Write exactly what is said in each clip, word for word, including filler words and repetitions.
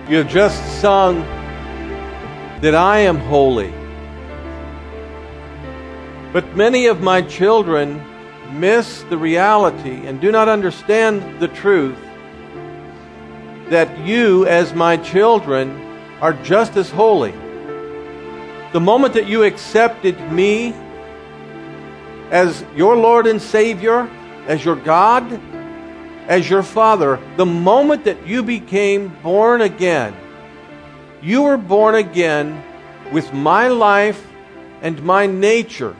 You have just sung that I am holy. But many of my children miss the reality and do not understand the truth that you, as my children, are just as holy. The moment that you accepted me as your Lord and Savior, as your God, as your Father, the moment that you became born again, you were born again with my life and my nature.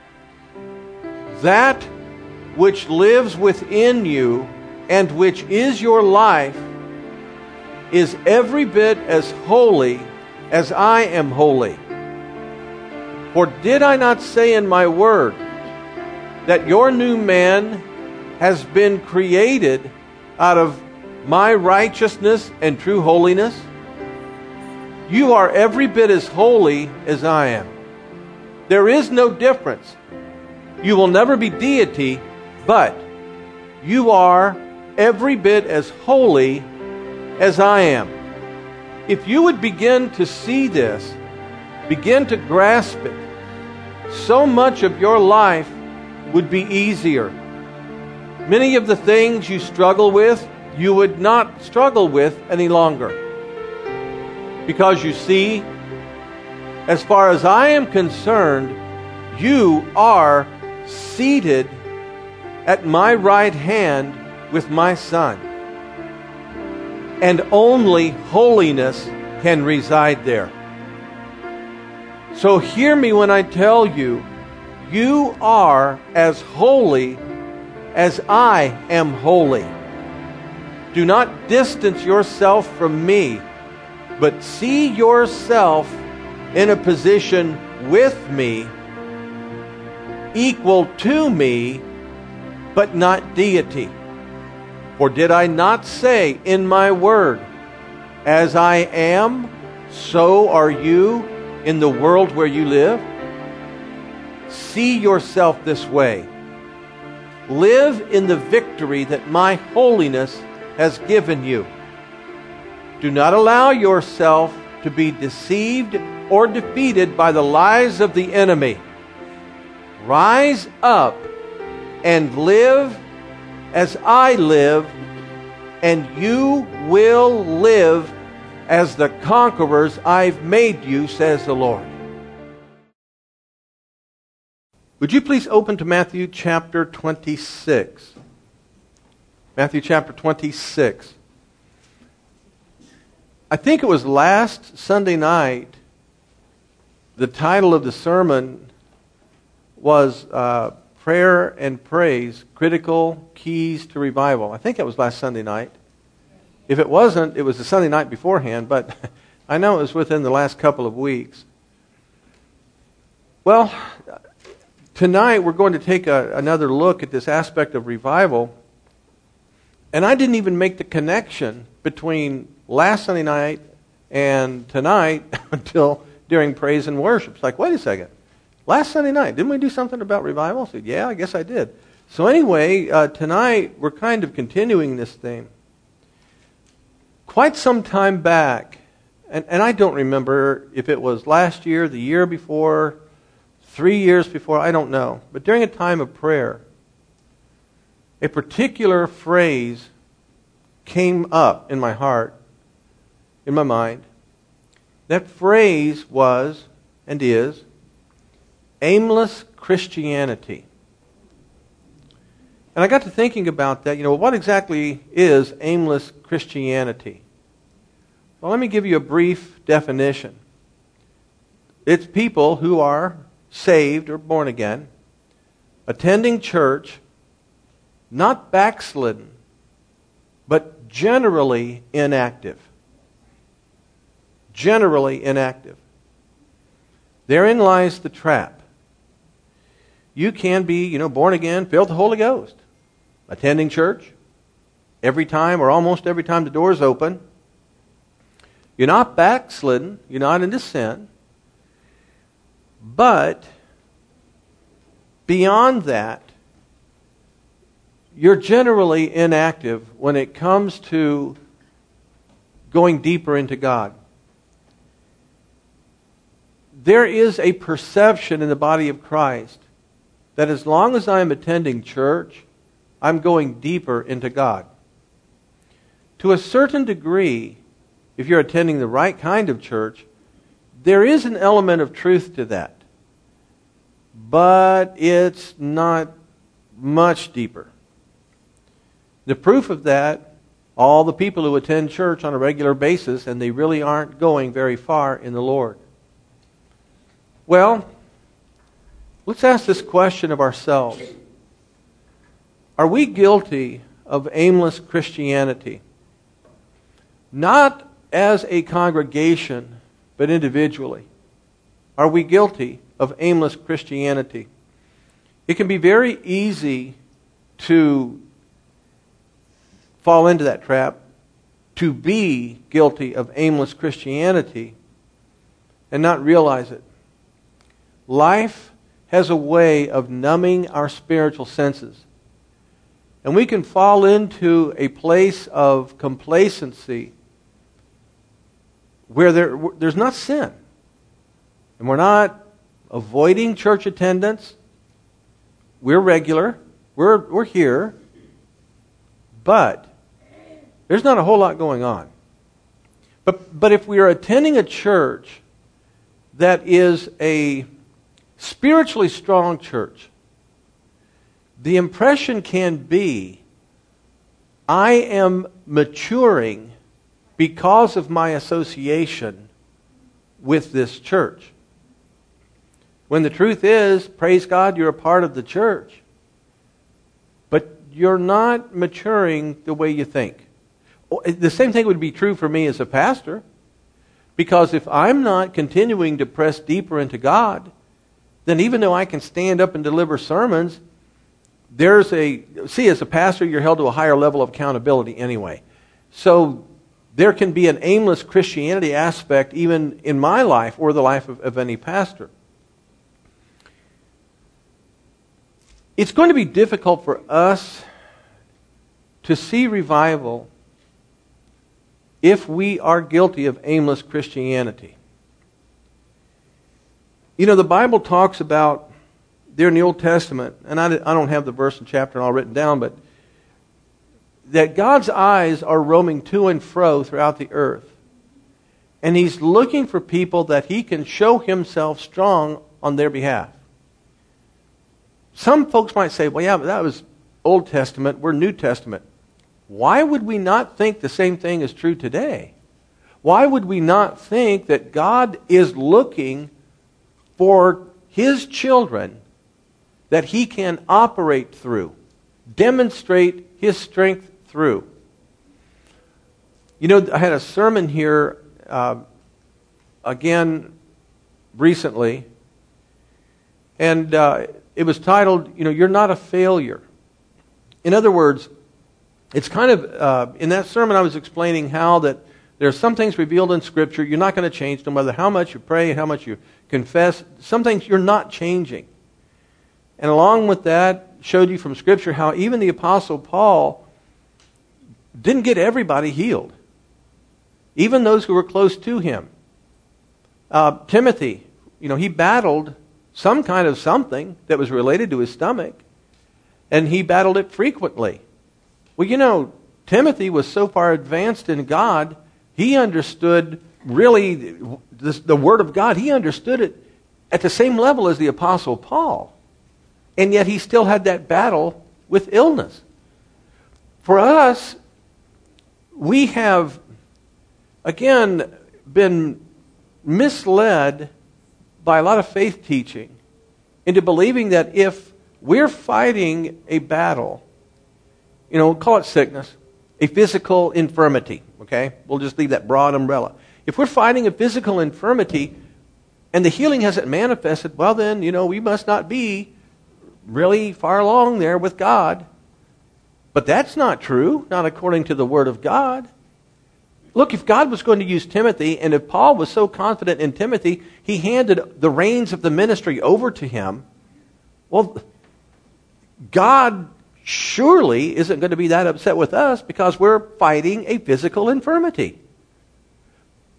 That which lives within you and which is your life is every bit as holy as I am holy. For did I not say in my word that your new man has been created out of my righteousness and true holiness? You are every bit as holy as I am. There is no difference. You will never be deity, but you are every bit as holy as I am. If you would begin to see this, begin to grasp it, so much of your life would be easier. Many of the things you struggle with, you would not struggle with any longer. Because you see, as far as I am concerned, you are seated at my right hand with my Son. And only holiness can reside there. So hear me when I tell you, you are as holy as I am holy. Do not distance yourself from me, but see yourself in a position with me, equal to me, but not deity. For did I not say in my word, as I am, so are you in the world where you live? See yourself this way. Live in the victory that my holiness has given you. Do not allow yourself to be deceived or defeated by the lies of the enemy. Rise up and live as I live, and you will live as the conquerors I've made you, says the Lord. Would you please open to Matthew chapter twenty-six? Matthew chapter twenty-six. I think it was last Sunday night, the title of the sermon was uh, Prayer and Praise, Critical Keys to Revival. I think that was last Sunday night. If it wasn't, it was the Sunday night beforehand, but I know it was within the last couple of weeks. Well, tonight we're going to take a, another look at this aspect of revival. And I didn't even make the connection between last Sunday night and tonight until during praise and worship. It's like, wait a second. Last Sunday night, didn't we do something about revival? I said, yeah, I guess I did. So anyway, uh, tonight we're kind of continuing this theme. Quite some time back, and, and I don't remember if it was last year, the year before, three years before, I don't know. But during a time of prayer, a particular phrase came up in my heart, in my mind. That phrase was, and is, aimless Christianity. And I got to thinking about that. You know, what exactly is aimless Christianity? Well, let me give you a brief definition. It's people who are saved or born again, attending church, not backslidden, but generally inactive. Generally inactive. Therein lies the trap. You can be, you know, born again, filled with the Holy Ghost, attending church every time or almost every time the doors open. You're not backslidden. You're not into sin. But beyond that, you're generally inactive when it comes to going deeper into God. There is a perception in the body of Christ that as long as I am attending church, I'm going deeper into God. To a certain degree, if you're attending the right kind of church, there is an element of truth to that. But it's not much deeper. The proof of that, all the people who attend church on a regular basis, and they really aren't going very far in the Lord. Well, let's ask this question of ourselves. Are we guilty of aimless Christianity? Not as a congregation, but individually. Are we guilty of aimless Christianity? It can be very easy to fall into that trap, to be guilty of aimless Christianity and not realize it. Life has a way of numbing our spiritual senses. And we can fall into a place of complacency where there, there's not sin. And we're not avoiding church attendance. We're regular. We're, we're here. But there's not a whole lot going on. But, but if we are attending a church that is a spiritually strong church, the impression can be, I am maturing because of my association with this church. When the truth is, praise God, you're a part of the church. But you're not maturing the way you think. The same thing would be true for me as a pastor. Because if I'm not continuing to press deeper into God, then even though I can stand up and deliver sermons, there's a, see, as a pastor, you're held to a higher level of accountability anyway. So there can be an aimless Christianity aspect even in my life or the life of, of any pastor. It's going to be difficult for us to see revival if we are guilty of aimless Christianity. You know, the Bible talks about, there in the Old Testament, and I, I don't have the verse and chapter all written down, but that God's eyes are roaming to and fro throughout the earth. And He's looking for people that He can show Himself strong on their behalf. Some folks might say, well, yeah, but that was Old Testament, we're New Testament. Why would we not think the same thing is true today? Why would we not think that God is looking for His children that He can operate through, demonstrate His strength through? You know, I had a sermon here uh, again recently, and uh, it was titled, you know, You're Not a Failure. In other words, it's kind of, uh, in that sermon I was explaining how that there are some things revealed in Scripture you're not going to change no matter how much you pray and how much you confess. Some things you're not changing. And along with that, showed you from Scripture how even the Apostle Paul didn't get everybody healed. Even those who were close to him. Uh, Timothy, you know, he battled some kind of something that was related to his stomach. And he battled it frequently. Well, you know, Timothy was so far advanced in God, he understood really the, the Word of God. He understood it at the same level as the Apostle Paul. And yet he still had that battle with illness. For us, we have, again, been misled by a lot of faith teaching into believing that if we're fighting a battle, you know, call it sickness, a physical infirmity, okay? We'll just leave that broad umbrella. If we're fighting a physical infirmity and the healing hasn't manifested, well then, you know, we must not be really far along there with God. But that's not true, not according to the Word of God. Look, if God was going to use Timothy, and if Paul was so confident in Timothy, he handed the reins of the ministry over to him, well, God surely isn't going to be that upset with us because we're fighting a physical infirmity.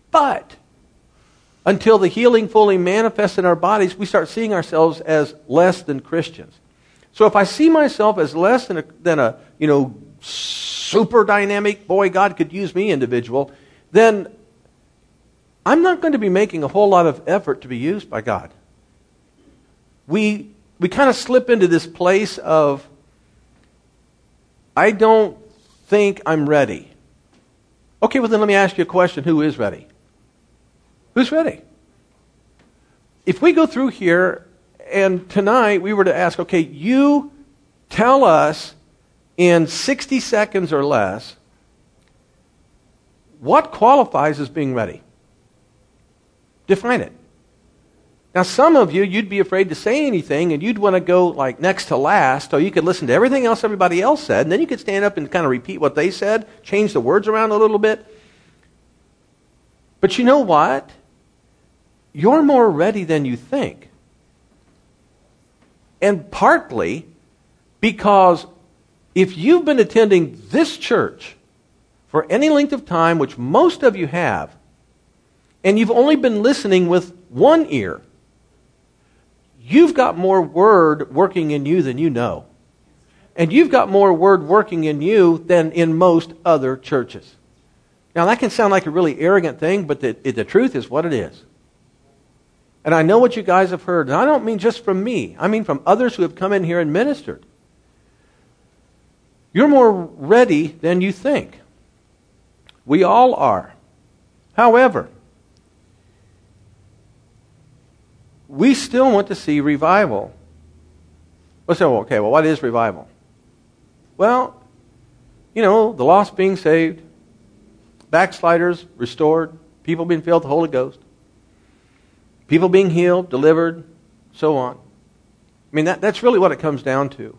But until the healing fully manifests in our bodies, we start seeing ourselves as less than Christians. So if I see myself as less than a, than a you know, super dynamic, boy, God could use me individual, then I'm not going to be making a whole lot of effort to be used by God. We we kind of slip into this place of, I don't think I'm ready. Okay, well then let me ask you a question. Who is ready? Who's ready? If we go through here and tonight we were to ask, okay, you tell us in sixty seconds or less what qualifies as being ready. Define it. Now some of you, you'd be afraid to say anything and you'd want to go like next to last so you could listen to everything else everybody else said, and then you could stand up and kind of repeat what they said, change the words around a little bit. But you know what? You're more ready than you think. And partly because if you've been attending this church for any length of time, which most of you have, and you've only been listening with one ear, you've got more word working in you than you know. And you've got more word working in you than in most other churches. Now that can sound like a really arrogant thing, but the, the truth is what it is. And I know what you guys have heard. And I don't mean just from me. I mean from others who have come in here and ministered. You're more ready than you think. We all are. However, we still want to see revival. Let's say, well, okay, well, what is revival? Well, you know, the lost being saved, backsliders restored, people being filled with the Holy Ghost, people being healed, delivered, so on. I mean, that, that's really what it comes down to.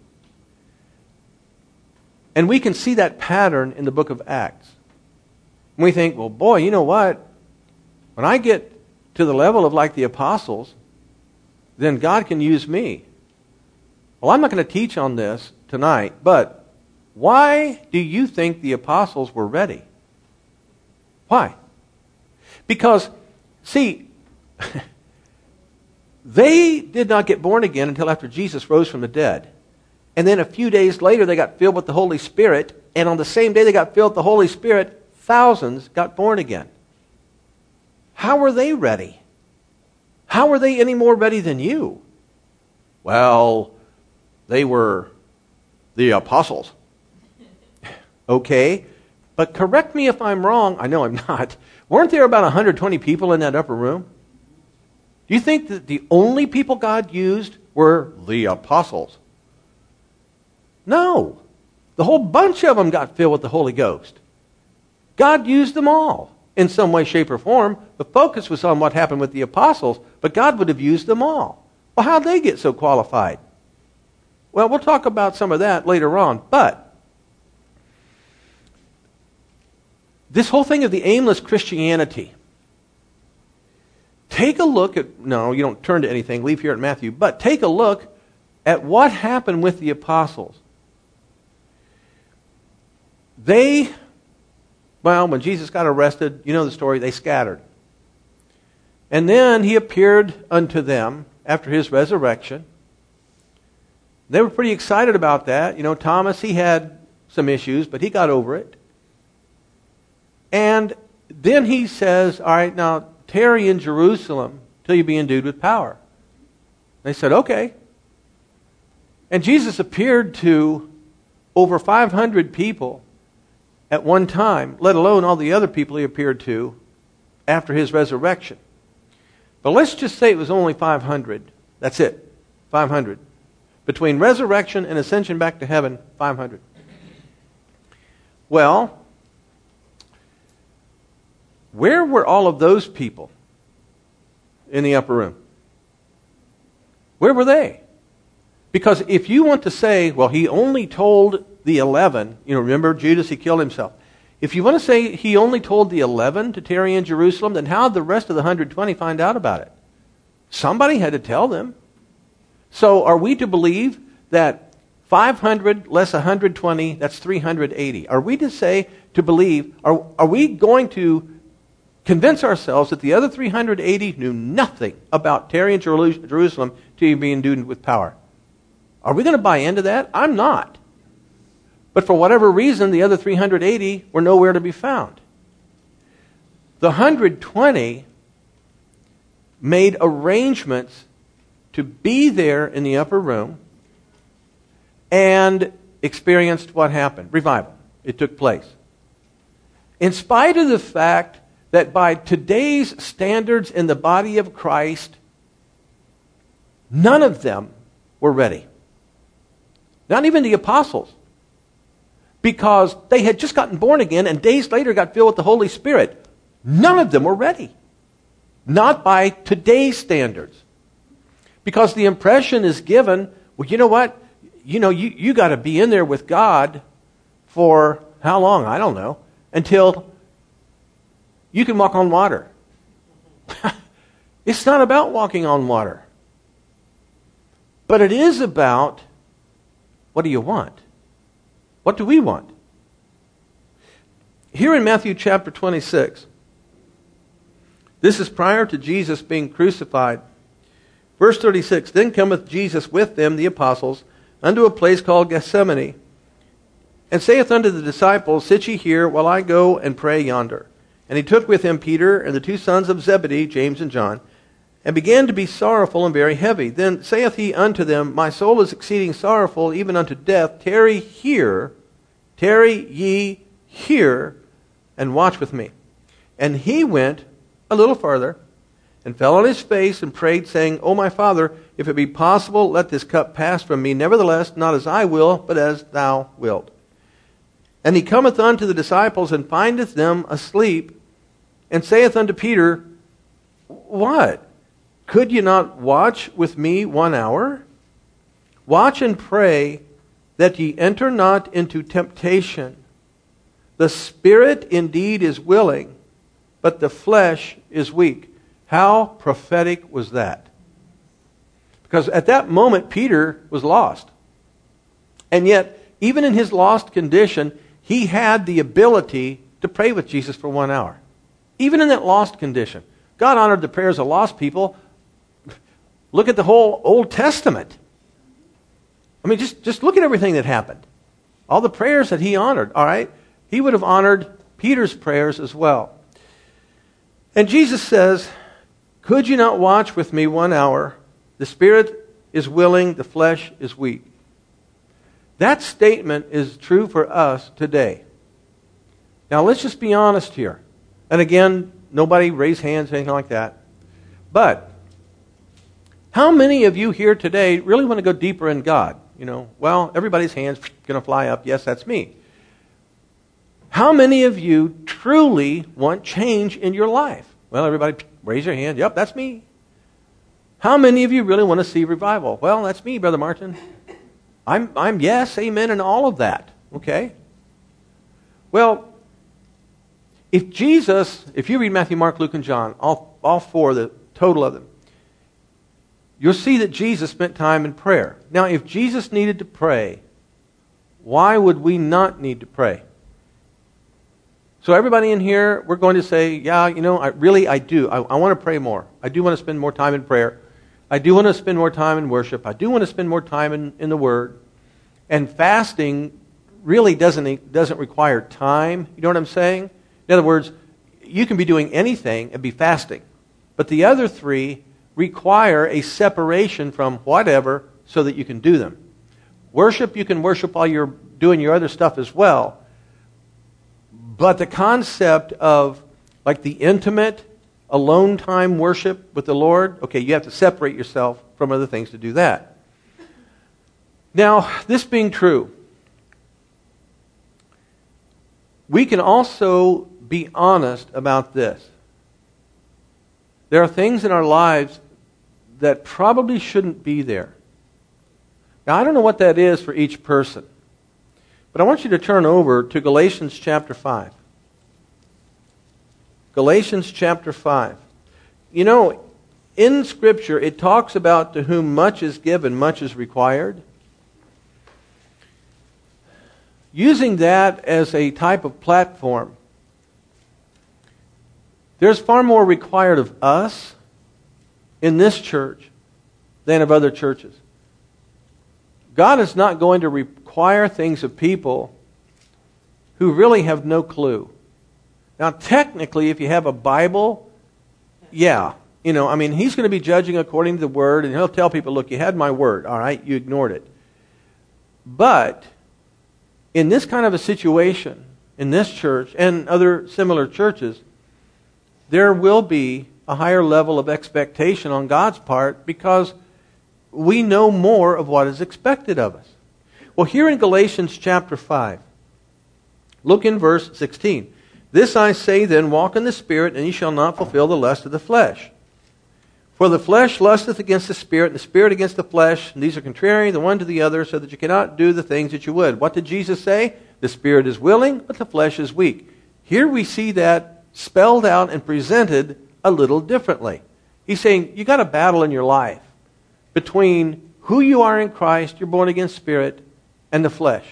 And we can see that pattern in the book of Acts. And we think, well, boy, you know what? When I get to the level of like the apostles, then God can use me. Well, I'm not going to teach on this tonight, but why do you think the apostles were ready? Why? Because, see, they did not get born again until after Jesus rose from the dead. And then a few days later, they got filled with the Holy Spirit. And on the same day they got filled with the Holy Spirit, thousands got born again. How were they ready? How were they any more ready than you? Well, they were the apostles. Okay, but correct me if I'm wrong. I know I'm not. Weren't there about one hundred twenty people in that upper room? Do you think that the only people God used were the apostles? No. The whole bunch of them got filled with the Holy Ghost. God used them all in some way, shape, or form. The focus was on what happened with the apostles, but God would have used them all. Well, how'd they get so qualified? Well, we'll talk about some of that later on, but this whole thing of the aimless Christianity, take a look at, no, you don't turn to anything, leave here at Matthew, but take a look at what happened with the apostles. They, well, when Jesus got arrested, you know the story, they scattered. And then he appeared unto them after his resurrection. They were pretty excited about that. You know, Thomas, he had some issues, but he got over it. And then he says, all right, now tarry in Jerusalem till you be endued with power. They said, okay. And Jesus appeared to over five hundred people at one time, let alone all the other people he appeared to after his resurrection. But let's just say it was only five hundred. That's it, five hundred. Between resurrection and ascension back to heaven, five hundred. Well, where were all of those people in the upper room? Where were they? Because if you want to say, well, he only told the eleven, you know, remember Judas, he killed himself. If you want to say he only told the eleven to tarry in Jerusalem, then how did the rest of the one hundred twenty find out about it? Somebody had to tell them. So are we to believe that five hundred less one hundred twenty, that's three hundred eighty? Are we to say, to believe, are, are we going to convince ourselves that the other three hundred eighty knew nothing about tarrying in Jerusalem till you be endued with power. Are we going to buy into that? I'm not. But for whatever reason, the other three hundred eighty were nowhere to be found. The one hundred twenty made arrangements to be there in the upper room and experienced what happened. Revival. It took place. In spite of the fact that by today's standards in the body of Christ, none of them were ready. Not even the apostles. Because they had just gotten born again and days later got filled with the Holy Spirit. None of them were ready. Not by today's standards. Because the impression is given, well, you know what? You know, you, you got to be in there with God for how long? I don't know. Until you can walk on water. It's not about walking on water. But it is about, what do you want? What do we want? Here in Matthew chapter twenty-six, this is prior to Jesus being crucified. Verse thirty-six, Then cometh Jesus with them, the apostles, unto a place called Gethsemane, and saith unto the disciples, Sit ye here, while I go and pray yonder. And he took with him Peter and the two sons of Zebedee, James and John, and began to be sorrowful and very heavy. Then saith he unto them, My soul is exceeding sorrowful, even unto death. Tarry here, tarry ye here, and watch with me. And he went a little farther, and fell on his face, and prayed, saying, O my Father, if it be possible, let this cup pass from me. Nevertheless, not as I will, but as thou wilt. And he cometh unto the disciples, and findeth them asleep, and saith unto Peter, What? Could ye not watch with me one hour? Watch and pray, that ye enter not into temptation. The spirit indeed is willing, but the flesh is weak. How prophetic was that? Because at that moment, Peter was lost. And yet, even in his lost condition, he had the ability to pray with Jesus for one hour. Even in that lost condition. God honored the prayers of lost people. Look at the whole Old Testament. I mean, just, just look at everything that happened. All the prayers that he honored, all right? He would have honored Peter's prayers as well. And Jesus says, Could you not watch with me one hour? The spirit is willing, the flesh is weak. That statement is true for us today. Now let's just be honest here. And again, nobody raise hands, anything like that. But how many of you here today really want to go deeper in God? You know, well, everybody's hands going to fly up. Yes, that's me. How many of you truly want change in your life? Well, everybody raise your hand. Yep, that's me. How many of you really want to see revival? Well, that's me, Brother Martin. I'm, I'm yes, amen, and all of that. Okay? Well, if Jesus, if you read Matthew, Mark, Luke, and John, all, all four, the total of them, you'll see that Jesus spent time in prayer. Now, if Jesus needed to pray, why would we not need to pray? So everybody in here, we're going to say, yeah, you know, I really, I do. I, I want to pray more. I do want to spend more time in prayer. I do want to spend more time in worship. I do want to spend more time in, in the Word. And fasting really doesn't, doesn't require time. You know what I'm saying? In other words, you can be doing anything and be fasting. But the other three require a separation from whatever so that you can do them. Worship, you can worship while you're doing your other stuff as well. But the concept of like the intimate, alone time worship with the Lord, okay, you have to separate yourself from other things to do that. Now, this being true, we can also be honest about this. There are things in our lives that probably shouldn't be there. Now, I don't know what that is for each person. But I want you to turn over to Galatians chapter five. Galatians chapter five. You know, in Scripture, it talks about to whom much is given, much is required. Using that as a type of platform, There's far more required of us in this church than of other churches. God is not going to require things of people who really have no clue. Now, technically, if you have a Bible, yeah. You know, I mean, he's going to be judging according to the Word, and he'll tell people, look, you had my Word, all right? You ignored it. But in this kind of a situation, in this church and other similar churches, there will be a higher level of expectation on God's part because we know more of what is expected of us. Well, here in Galatians chapter five, look in verse sixteen. This I say then, walk in the Spirit, and ye shall not fulfill the lust of the flesh. For the flesh lusteth against the Spirit, and the Spirit against the flesh, and these are contrary the one to the other, so that you cannot do the things that you would. What did Jesus say? The Spirit is willing, but the flesh is weak. Here we see that spelled out and presented a little differently. He's saying, you got a battle in your life between who you are in Christ, your born-again spirit, and the flesh.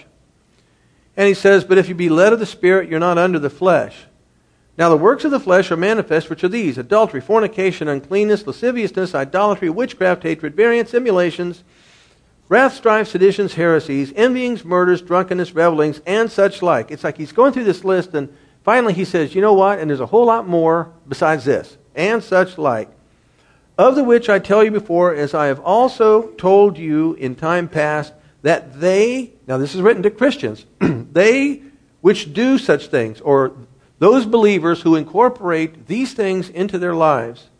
And he says, but if you be led of the Spirit, you're not under the flesh. Now the works of the flesh are manifest, which are these: adultery, fornication, uncleanness, lasciviousness, idolatry, witchcraft, hatred, variance, emulations, wrath, strife, seditions, heresies, envyings, murders, drunkenness, revelings, and such like. It's like he's going through this list, and finally he says, you know what? And there's a whole lot more besides this, and such like. Of the which I tell you before, as I have also told you in time past, that they, now this is written to Christians, they which do such things, or those believers who incorporate these things into their lives,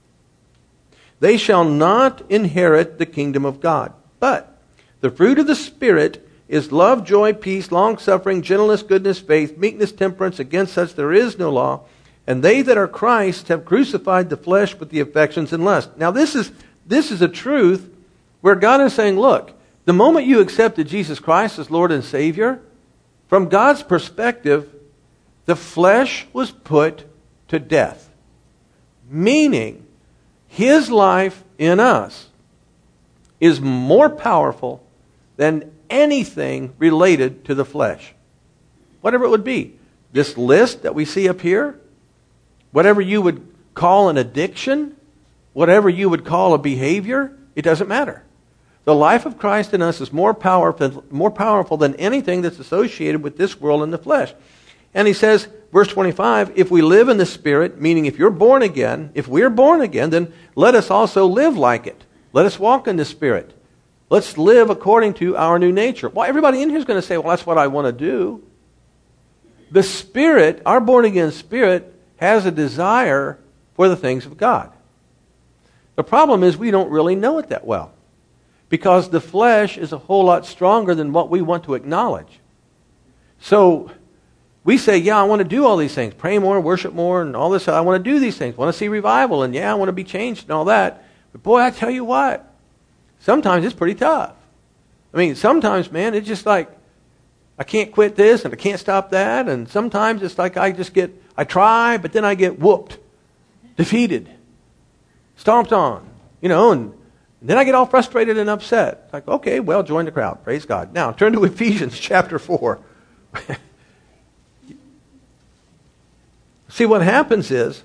they shall not inherit the kingdom of God. But the fruit of the Spirit is love, joy, peace, long-suffering, gentleness, goodness, faith, meekness, temperance. Against such there is no law. And they that are Christ have crucified the flesh with the affections and lust. Now this is, this is a truth where God is saying, look, the moment you accepted Jesus Christ as Lord and Savior, from God's perspective, the flesh was put to death. Meaning, His life in us is more powerful than anything related to the flesh. Whatever it would be. This list that we see up here, whatever you would call an addiction, whatever you would call a behavior, it doesn't matter. The life of Christ in us is more powerful, more powerful than anything that's associated with this world and the flesh. And he says, verse twenty-five, if we live in the Spirit, meaning if you're born again, if we're born again, then let us also live like it. Let us walk in the Spirit. Let's live according to our new nature. Well, everybody in here is going to say, well, that's what I want to do. The Spirit, our born-again spirit, has a desire for the things of God. The problem is we don't really know it that well, because the flesh is a whole lot stronger than what we want to acknowledge. So we say, yeah, I want to do all these things. Pray more, worship more, and all this. I want to do these things. I want to see revival, and yeah, I want to be changed and all that. But boy, I tell you what, sometimes it's pretty tough. I mean, sometimes, man, it's just like, I can't quit this, and I can't stop that. And sometimes it's like I just get, I try, but then I get whooped, defeated, stomped on, you know, and then I get all frustrated and upset. It's like, okay, well, join the crowd. Praise God. Now, turn to Ephesians chapter four. See, what happens is,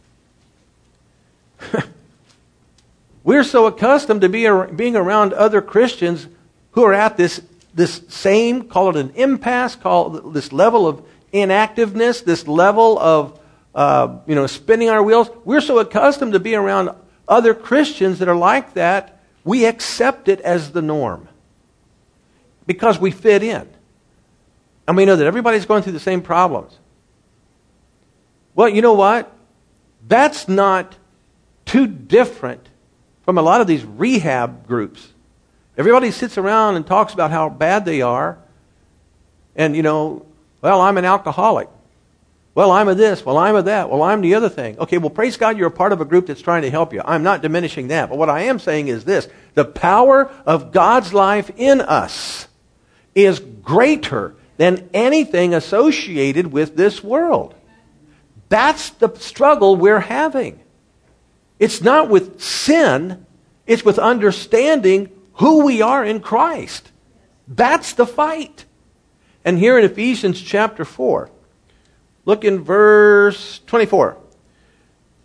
we're so accustomed to be, being around other Christians who are at this, this same, call it an impasse, call it this level of inactiveness, this level of uh, you know, spinning our wheels. We're so accustomed to be around other Christians that are like that, we accept it as the norm because we fit in. And we know that everybody's going through the same problems. Well, you know what? That's not too different from a lot of these rehab groups. Everybody sits around and talks about how bad they are. And, you know, well, I'm an alcoholic. Well, I'm a this. Well, I'm a that. Well, I'm the other thing. Okay, well, praise God, you're a part of a group that's trying to help you. I'm not diminishing that. But what I am saying is this. The power of God's life in us is greater than anything associated with this world. That's the struggle we're having. It's not with sin. It's with understanding who we are in Christ. That's the fight. And here in Ephesians chapter four, look in verse twenty-four.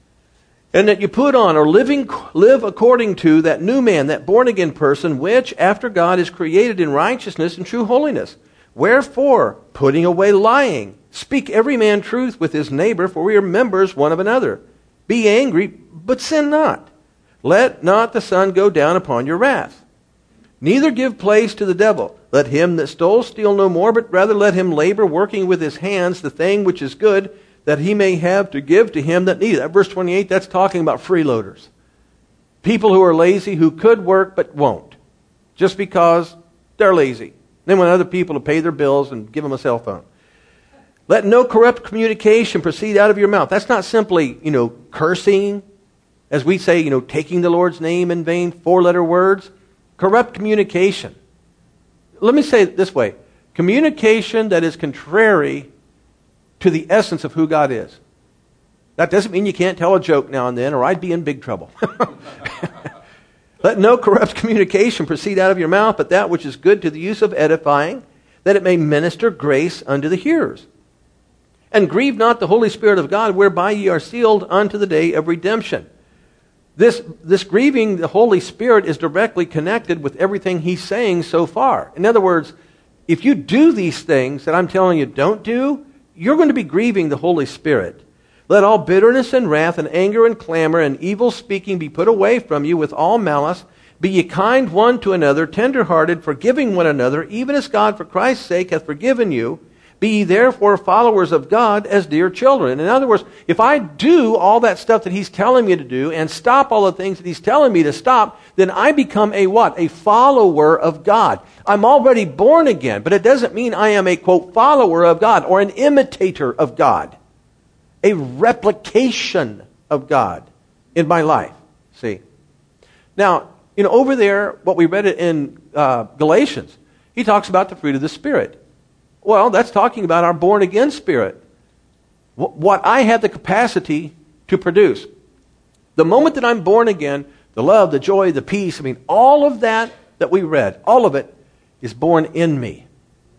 And that you put on or living, live according to that new man, that born-again person, which after God is created in righteousness and true holiness. Wherefore, putting away lying, speak every man truth with his neighbor, for we are members one of another. Be angry, but sin not. Let not the sun go down upon your wrath. Neither give place to the devil. Let him that stole steal no more, but rather let him labor, working with his hands the thing which is good, that he may have to give to him that needeth. Verse twenty-eight, that's talking about freeloaders. People who are lazy, who could work but won't, just because they're lazy. They want other people to pay their bills and give them a cell phone. Let no corrupt communication proceed out of your mouth. That's not simply, you know, cursing, as we say, you know, taking the Lord's name in vain, four-letter words. Corrupt communication. Let me say it this way. Communication that is contrary to the essence of who God is. That doesn't mean you can't tell a joke now and then, or I'd be in big trouble. Let no corrupt communication proceed out of your mouth, but that which is good to the use of edifying, that it may minister grace unto the hearers. And grieve not the Holy Spirit of God, whereby ye are sealed unto the day of redemption. This, this grieving the Holy Spirit is directly connected with everything he's saying so far. In other words, if you do these things that I'm telling you don't do, you're going to be grieving the Holy Spirit. Let all bitterness and wrath and anger and clamor and evil speaking be put away from you with all malice. Be ye kind one to another, tender-hearted, forgiving one another, even as God for Christ's sake hath forgiven you. Be ye therefore followers of God as dear children. In other words, if I do all that stuff that he's telling me to do and stop all the things that he's telling me to stop, then I become a what? A follower of God. I'm already born again, but it doesn't mean I am a, quote, follower of God or an imitator of God. A replication of God in my life. See? Now, you know, over there, what we read in uh, Galatians, he talks about the fruit of the Spirit. Well, that's talking about our born-again spirit. What I have the capacity to produce. The moment that I'm born again, the love, the joy, the peace, I mean, all of that that we read, all of it is born in me.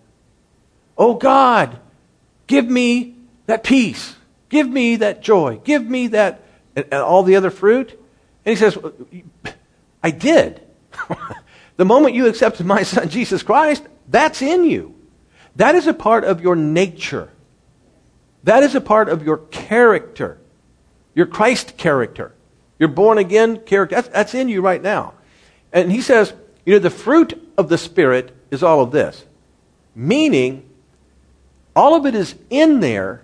Oh God, give me that peace. Give me that joy. Give me that, and, and all the other fruit. And he says, I did. The moment you accepted my son, Jesus Christ, that's in you. That is a part of your nature. That is a part of your character. Your Christ character. Your born again character. That's, that's in you right now. And he says, you know, the fruit of the Spirit is all of this. Meaning, all of it is in there,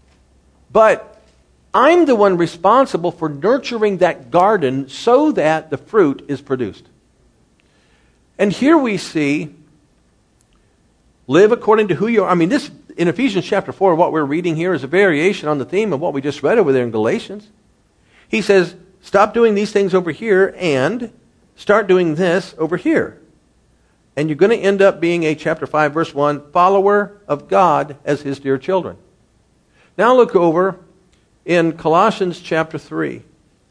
but I'm the one responsible for nurturing that garden so that the fruit is produced. And here we see, live according to who you are. I mean, this in Ephesians chapter four, what we're reading here is a variation on the theme of what we just read over there in Galatians. He says, stop doing these things over here and start doing this over here. And you're going to end up being a, chapter five, verse one, follower of God as his dear children. Now look over in Colossians chapter three.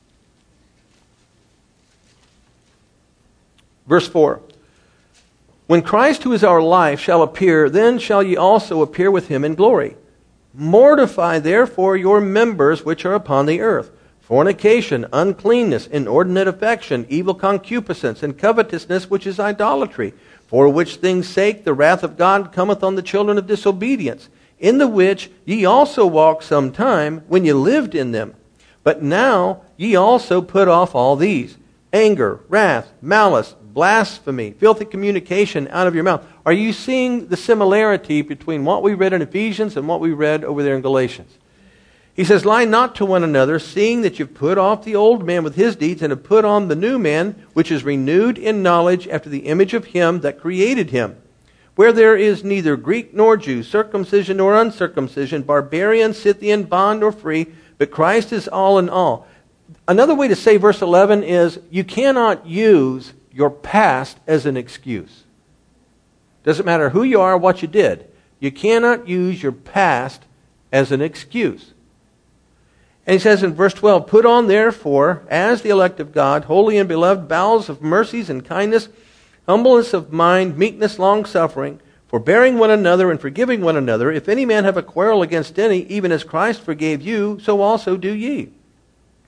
Verse four. When Christ, who is our life, shall appear, then shall ye also appear with him in glory. Mortify therefore your members which are upon the earth, fornication, uncleanness, inordinate affection, evil concupiscence, and covetousness, which is idolatry, for which things' sake the wrath of God cometh on the children of disobedience, in the which ye also walked some time when ye lived in them. But now ye also put off all these: anger, wrath, malice, blasphemy, filthy communication out of your mouth. Are you seeing the similarity between what we read in Ephesians and what we read over there in Galatians? He says, lie not to one another, seeing that you've put off the old man with his deeds, and have put on the new man, which is renewed in knowledge after the image of him that created him. Where there is neither Greek nor Jew, circumcision nor uncircumcision, barbarian, Scythian, bond or free, but Christ is all in all. Another way to say verse eleven is, you cannot use your past as an excuse. Doesn't matter who you are, what you did. You cannot use your past as an excuse. And he says in verse twelve, put on therefore, as the elect of God, holy and beloved, bowels of mercies and kindness, humbleness of mind, meekness, long-suffering, forbearing one another and forgiving one another. If any man have a quarrel against any, even as Christ forgave you, so also do ye.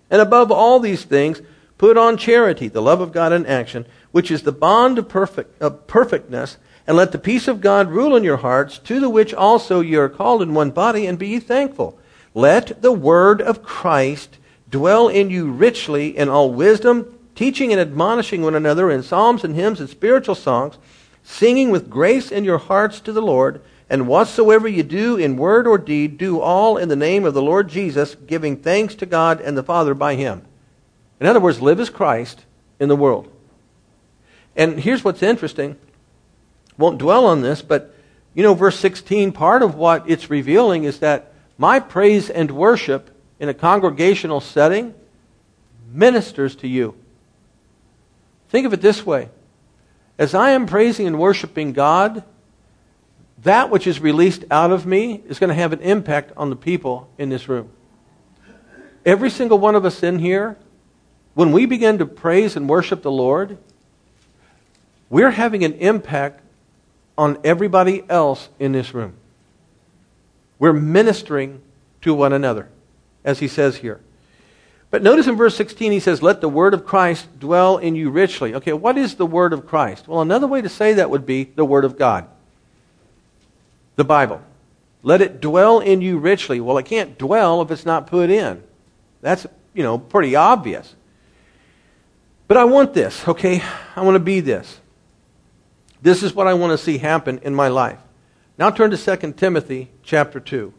And above all these things, put on charity, the love of God in action, which is the bond of, perfect, of perfectness, and let the peace of God rule in your hearts, to the which also ye are called in one body, and be ye thankful. Let the word of Christ dwell in you richly in all wisdom, teaching and admonishing one another in psalms and hymns and spiritual songs, singing with grace in your hearts to the Lord, and whatsoever you do in word or deed, do all in the name of the Lord Jesus, giving thanks to God and the Father by him. In other words, live as Christ in the world. And here's what's interesting. Won't dwell on this, but you know, verse sixteen, part of what it's revealing is that my praise and worship in a congregational setting ministers to you. Think of it this way. As I am praising and worshiping God, that which is released out of me is going to have an impact on the people in this room. Every single one of us in here, when we begin to praise and worship the Lord, we're having an impact on everybody else in this room. We're ministering to one another, as he says here. But notice in verse sixteen, he says, let the word of Christ dwell in you richly. Okay, what is the word of Christ? Well, another way to say that would be the word of God. The Bible. Let it dwell in you richly. Well, it can't dwell if it's not put in. That's, you know, pretty obvious. But I want this, okay? I want to be this. This is what I want to see happen in my life. Now turn to Second Timothy chapter two.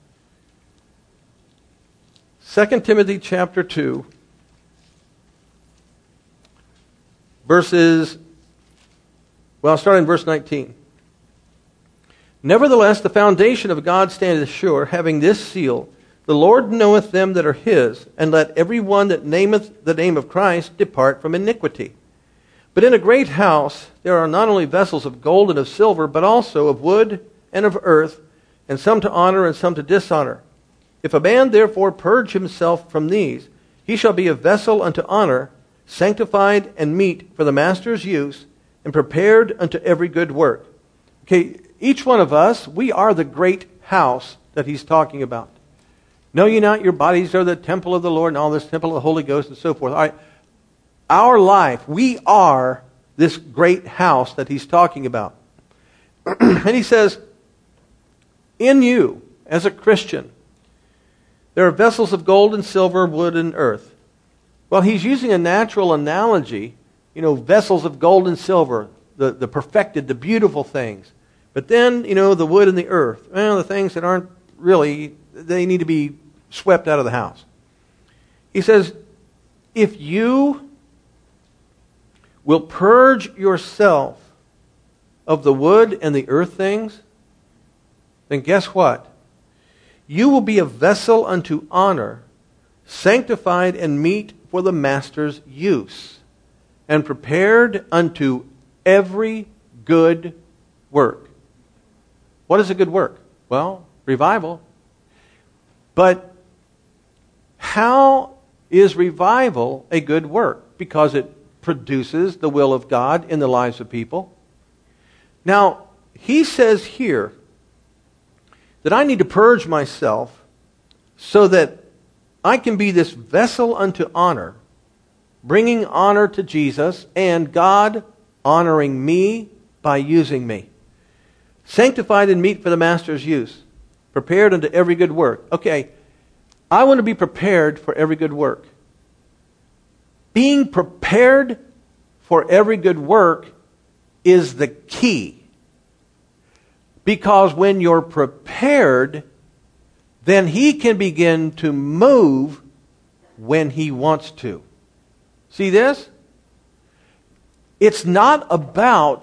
Second Timothy chapter two, verses, well, I'll start in verse nineteen. Nevertheless, the foundation of God standeth sure, having this seal, the Lord knoweth them that are his, and let every one that nameth the name of Christ depart from iniquity. But in a great house there are not only vessels of gold and of silver, but also of wood and of earth, and some to honor and some to dishonor. If a man therefore purge himself from these, he shall be a vessel unto honor, sanctified and meet for the master's use, and prepared unto every good work. Okay, each one of us, we are the great house that he's talking about. Know ye not your bodies are the temple of the Lord, and all this temple of the Holy Ghost, and so forth. All right. Our life, we are this great house that he's talking about. And he says, in you, as a Christian, there are vessels of gold and silver, wood and earth. Well, he's using a natural analogy, you know, vessels of gold and silver, the, the perfected, the beautiful things. But then, you know, the wood and the earth, well, the things that aren't really, they need to be swept out of the house. He says, if you will purge yourself of the wood and the earth things, then guess what? You will be a vessel unto honor, sanctified and meet for the master's use, and prepared unto every good work. What is a good work? Well, revival. But how is revival a good work? Because it produces the will of God in the lives of people. Now, he says here that I need to purge myself so that I can be this vessel unto honor, bringing honor to Jesus and God honoring me by using me. Sanctified and meet for the master's use, prepared unto every good work. Okay, I want to be prepared for every good work. Being prepared for every good work is the key. Because when you're prepared, then he can begin to move when he wants to. See this? It's not about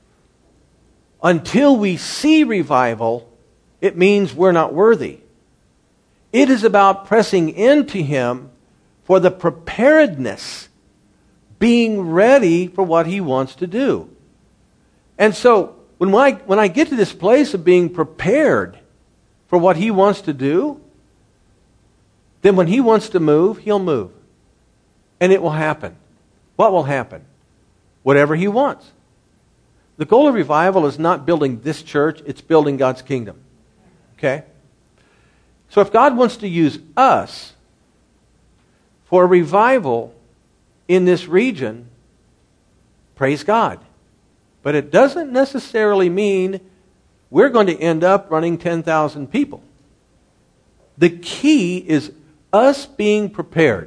until we see revival, it means we're not worthy. It is about pressing into him for the preparedness, being ready for what he wants to do. And so, when I, when I get to this place of being prepared for what he wants to do, then when he wants to move, he'll move. And it will happen. What will happen? Whatever he wants. The goal of revival is not building this church, it's building God's kingdom. Okay? So if God wants to use us, for revival in this region, praise God. But it doesn't necessarily mean we're going to end up running ten thousand people. The key is us being prepared.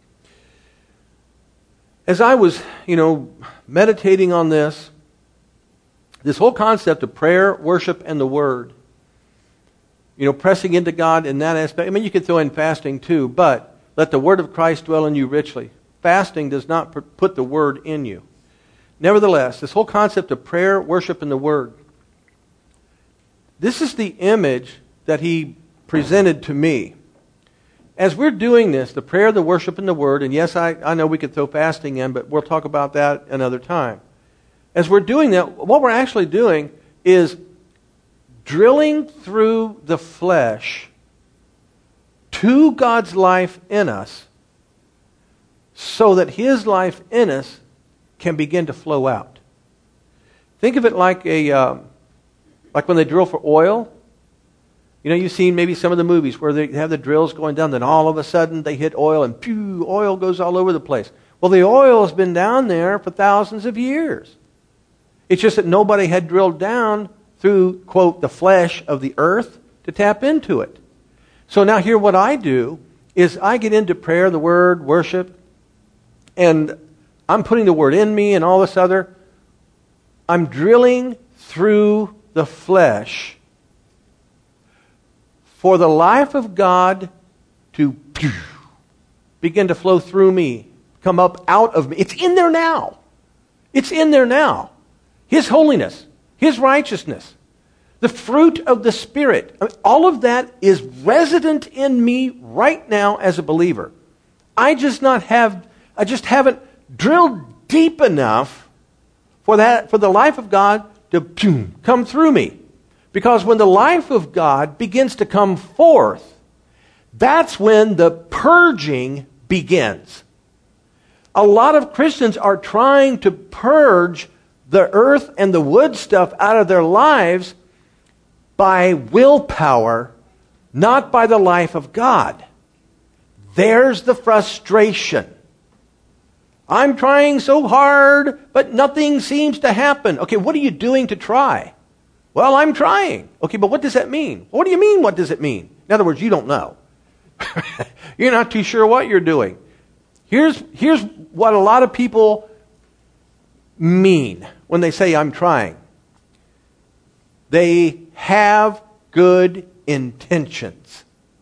As I was, you know, meditating on this, this whole concept of prayer, worship, and the Word, you know, pressing into God in that aspect. I mean, you could throw in fasting too, but let the Word of Christ dwell in you richly. Fasting does not put the Word in you. Nevertheless, this whole concept of prayer, worship, and the Word, this is the image that he presented to me. As we're doing this, the prayer, the worship, and the Word, and yes, I, I know we could throw fasting in, but we'll talk about that another time. As we're doing that, what we're actually doing is drilling through the flesh to God's life in us so that His life in us can begin to flow out. Think of it like a um, like when they drill for oil. You know, you've seen maybe some of the movies where they have the drills going down, then all of a sudden they hit oil and pew, oil goes all over the place. Well, the oil has been down there for thousands of years. It's just that nobody had drilled down through, quote, the flesh of the earth to tap into it. So now here what I do is I get into prayer, the Word, worship, and I'm putting the Word in me and all this other. I'm drilling through the flesh for the life of God to begin to flow through me, come up out of me. It's in there now. It's in there now. His holiness, His righteousness, the fruit of the Spirit. All of that is resident in me right now as a believer. I just not have, I just haven't drilled deep enough for that, for the life of God to boom, come through me. Because when the life of God begins to come forth, that's when the purging begins. A lot of Christians are trying to purge the earth and the wood stuff out of their lives by willpower, not by the life of God. There's the frustration. I'm trying so hard, but nothing seems to happen. Okay, what are you doing to try? Well, I'm trying. Okay, but what does that mean? What do you mean, what does it mean? In other words, you don't know. You're not too sure what you're doing. Here's, here's what a lot of people mean when they say, I'm trying. They have good intentions.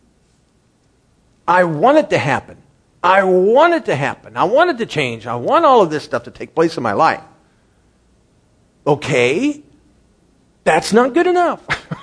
I want it to happen. I want it to happen. I want it to change. I want all of this stuff to take place in my life. Okay, that's not good enough.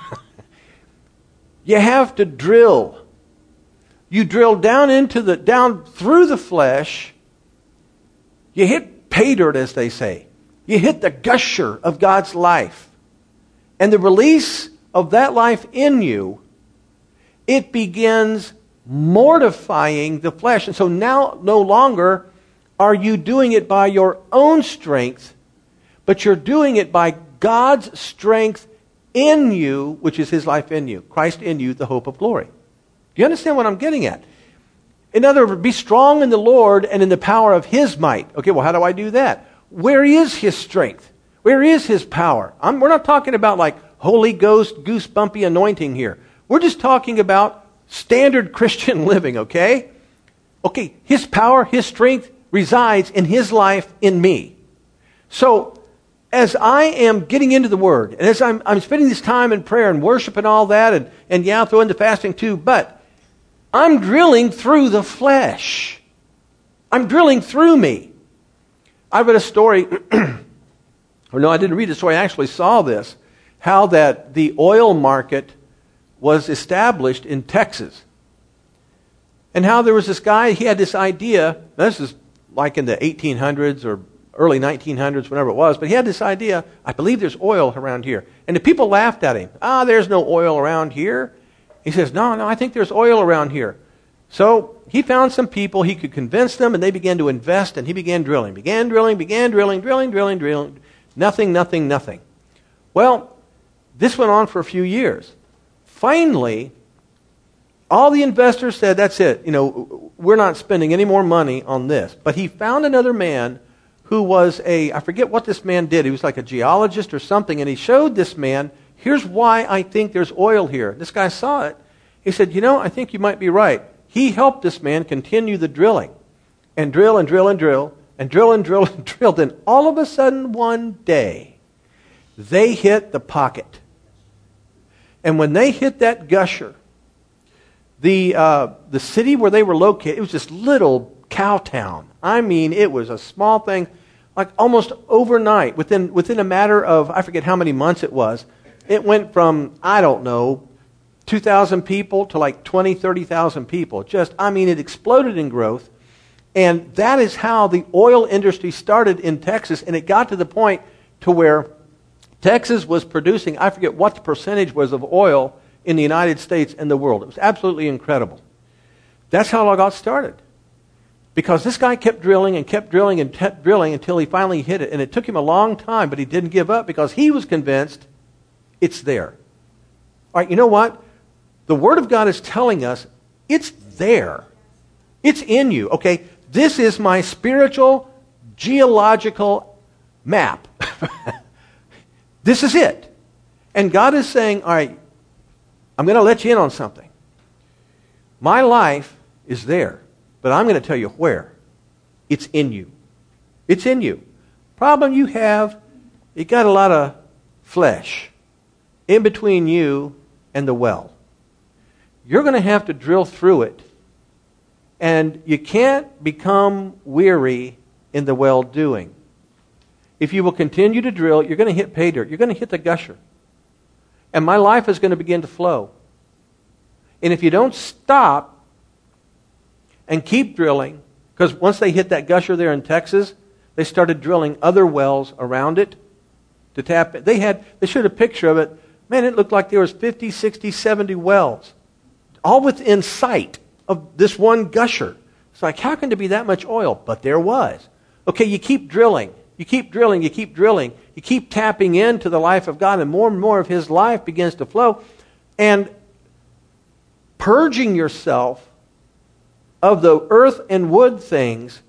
You have to drill. You drill down into the, down through the flesh. You hit pay dirt, as they say. You hit the gusher of God's life. And the release of that life in you, it begins mortifying the flesh. And so now no longer are you doing it by your own strength, but you're doing it by God's strength in you, which is His life in you. Christ in you, the hope of glory. Do you understand what I'm getting at? In other words, be strong in the Lord and in the power of His might. Okay, well, how do I do that? Where is His strength? Where is His power? I'm, we're not talking about like Holy Ghost, goosebumpy anointing here. We're just talking about standard Christian living, okay? Okay, His power, His strength resides in His life in me. So, as I am getting into the Word, and as I'm, I'm spending this time in prayer and worship and all that, and, and yeah, I'll throw into fasting too, but I'm drilling through the flesh. I'm drilling through me. I read a story, or no, I didn't read a story, I actually saw this, how that the oil market was established in Texas. And how there was this guy, he had this idea, this is like in the eighteen hundreds or early nineteen hundreds, whenever it was, but he had this idea, I believe there's oil around here. And the people laughed at him. Ah, there's no oil around here. He says, no, no, I think there's oil around here. So he found some people, he could convince them, and they began to invest, and he began drilling, began drilling, began drilling, drilling, drilling, drilling. Nothing, nothing, nothing. Well, this went on for a few years. Finally, all the investors said, that's it. You know, we're not spending any more money on this. But he found another man who was a, I forget what this man did. He was like a geologist or something, and he showed this man, here's why I think there's oil here. This guy saw it. He said, you know, I think you might be right. He helped this man continue the drilling, and drill and drill and drill, and drill and drill and drill. Then all of a sudden one day, they hit the pocket. And when they hit that gusher, the uh, the city where they were located, it was this little cow town. I mean, it was a small thing, like almost overnight, within within a matter of, I forget how many months it was, it went from, I don't know, two thousand people to like twenty, thirty thousand people. Just, I mean, it exploded in growth. And that is how the oil industry started in Texas. And it got to the point to where Texas was producing, I forget what the percentage was of oil in the United States and the world. It was absolutely incredible. That's how it all got started. Because this guy kept drilling and kept drilling and kept drilling until he finally hit it. And it took him a long time, but he didn't give up because he was convinced it's there. All right, you know what? The Word of God is telling us it's there. It's in you. Okay, this is my spiritual, geological map. This is it. And God is saying, all right, I'm going to let you in on something. My life is there, but I'm going to tell you where. It's in you. It's in you. Problem you have, you got a lot of flesh in between you and the well. You're going to have to drill through it. And you can't become weary in the well-doing. If you will continue to drill, you're going to hit pay dirt. You're going to hit the gusher. And my life is going to begin to flow. And if you don't stop and keep drilling, because once they hit that gusher there in Texas, they started drilling other wells around it to tap it. They had, they showed a picture of it. Man, it looked like there was fifty, sixty, seventy wells, all within sight of this one gusher. It's like, how can there be that much oil? But there was. Okay, you keep drilling. You keep drilling, you keep drilling, you keep tapping into the life of God, and more and more of His life begins to flow. And purging yourself of the earth and wood things